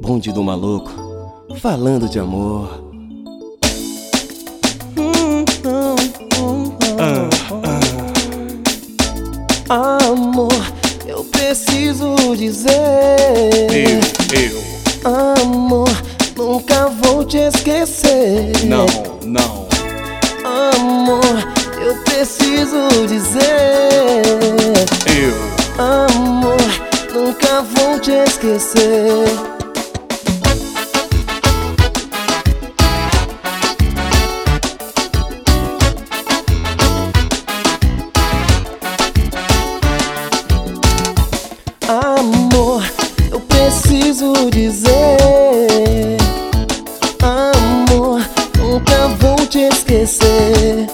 Bonde do maluco, falando de amor. Amor, eu preciso dizer. Amor, nunca vou te esquecer. Não. Amor, eu preciso dizer. Amor, nunca vou te esquecer. Amor, eu preciso dizer. Amor, nunca vou te esquecer.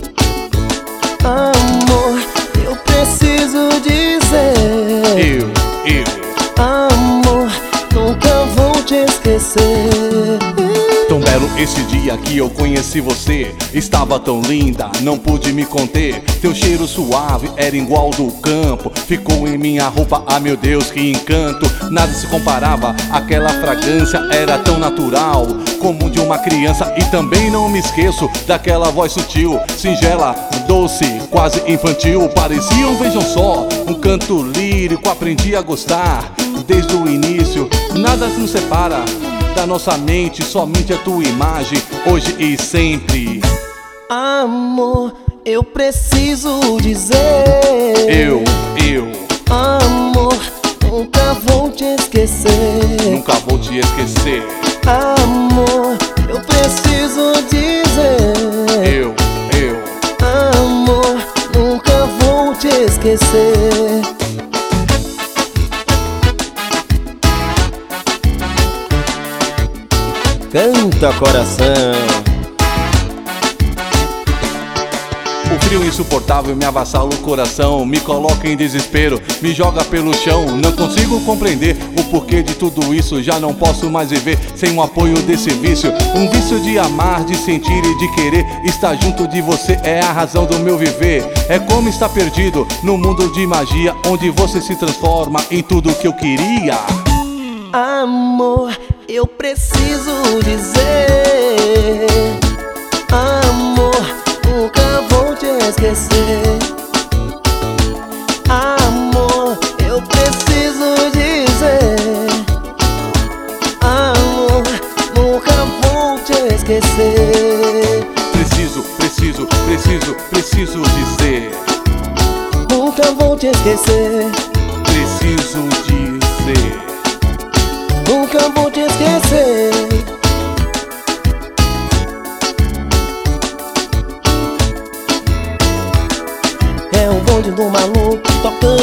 Amor, eu preciso dizer. Amor, nunca vou te esquecer. Tão belo esse dia que eu conheci você. Estava tão linda, não pude me conter. Teu cheiro suave era igual do campo. Ficou em minha roupa, ah meu Deus, que encanto. Nada se comparava, aquela fragrância era tão natural como de uma criança. E também não me esqueço daquela voz sutil, singela, doce, quase infantil. Parecia vejam só, um canto lírico. Aprendi a gostar desde o início. Nada nos separa da nossa mente, somente a tua imagem, hoje e sempre. Amor, eu preciso dizer. Amor, nunca vou te esquecer. Nunca vou te esquecer. Amor, eu preciso dizer. Amor, nunca vou te esquecer. Canta, coração. O frio insuportável me avassala o coração, me coloca em desespero, me joga pelo chão. Não consigo compreender o porquê de tudo isso. Já não posso mais viver sem o apoio desse vício. Um vício de amar, de sentir e de querer. Estar junto de você é a razão do meu viver. É como estar perdido no mundo de magia, onde você se transforma em tudo que eu queria. Amor, eu preciso dizer. Amor, nunca vou te esquecer. Amor, eu preciso dizer. Amor, nunca vou te esquecer. Preciso dizer. Nunca vou te esquecer. Preciso dizer. Nunca vou te esquecer. É o bonde do maluco tocando.